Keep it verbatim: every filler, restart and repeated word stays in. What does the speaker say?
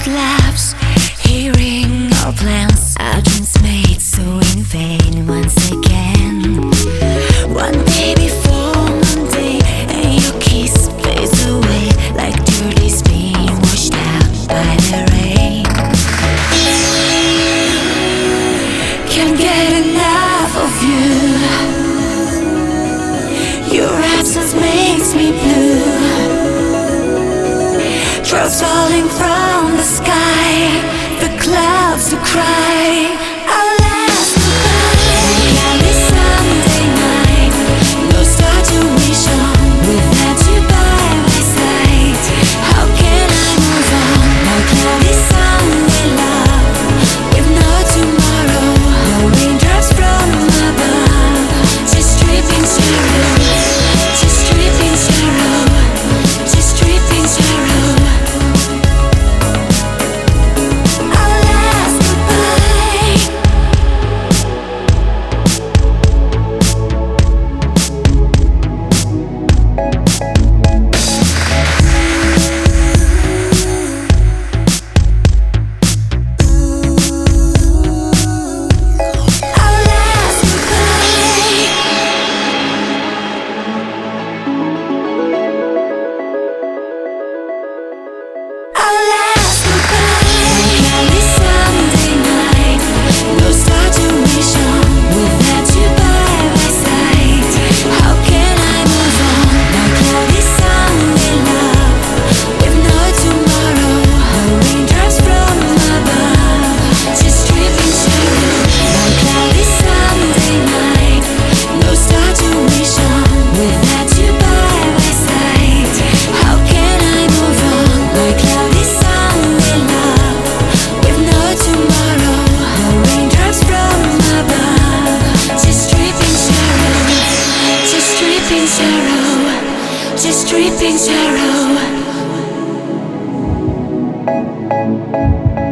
laughs, hearing our plans, our dreams made so in vain once again. One day before Monday, and your kiss fades away like dirty being washed out by the rain. Can't get enough of you. Your absence makes me blue. Drops falling from the sky, the clouds to cry. Our last goodbye. Cloudy Sunday night, no star to wish on. Without you by my side, how can I move on? My cloudy Sunday love, with no tomorrow, no raindrops from above, just dripping sorrow, just dripping sorrow, just dripping sorrow. Just dripping sorrow.